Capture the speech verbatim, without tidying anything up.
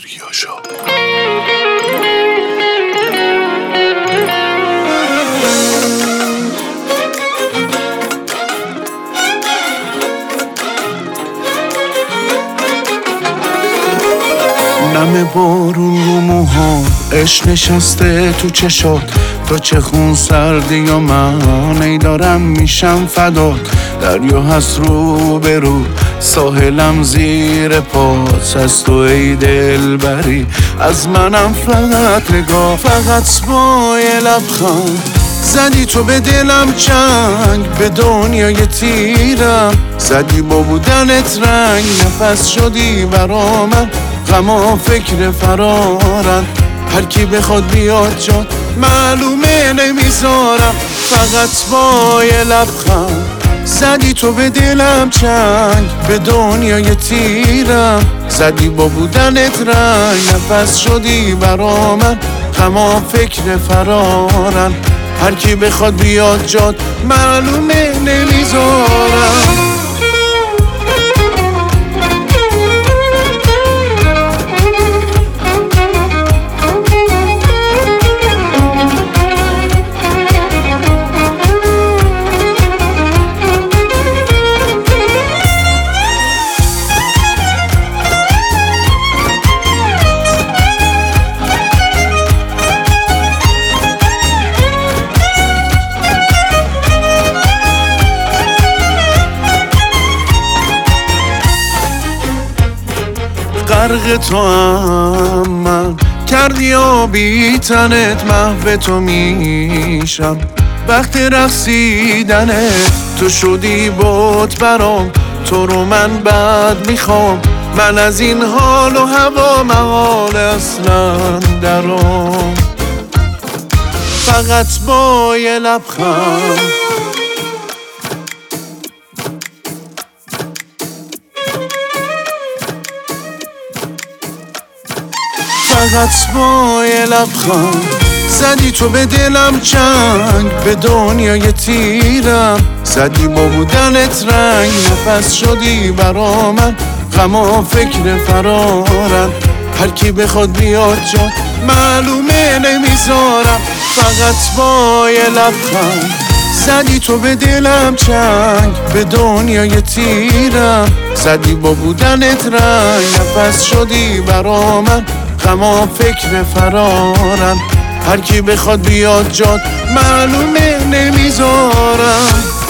آریاشا. نم بارون رو موها، عشق نشسته تو چشات، تو چه خون سردی و من ای دارم میشم فدات. دریا هست رو به رو، ساحلم زیر پات، از تو ای دل بری، از منم فقط نگاه. فقط با یه لبخند زدی تو به دلم چنگ، به دنیای تیرم زدی با بودنت رنگ. نفس شدی برا من، غم و فکر فرارن، هر کی بخواد بیاد جات معلومه نمیذارم. فقط با یه لبخند زدی تو به دلم چنگ، به دنیای تیرم زدی با بودنت رنگ. نفس شدی برا من، غم و فکر فرارن، هر کی بخواد بیاد جات معلومه نمیذارم. غرق تو هم من کردی و بی تنت، محو تو میشم وقت رقصیدنت. تو شدی بوت برام، تو رو من بد میخوام، من از این حال و هوا محال اصلا درام. فقط با یه لبخند فقط با یه لبخند زدی تو به دلم چنگ، به دنیای تیرم زدی با بودنت رنگ. نفس شدی برا من، غم و فکر فرارن، هر کی بخواد بیاد جات معلومه نمیذارم. فقط با یه لبخند زدی تو به دلم چنگ، به دنیای تیرم زدی با بودنت رنگ. نفس شدی برا من، غم و فکر فرارن، هر کی بخواد بیاد جات معلومه نمیذارم.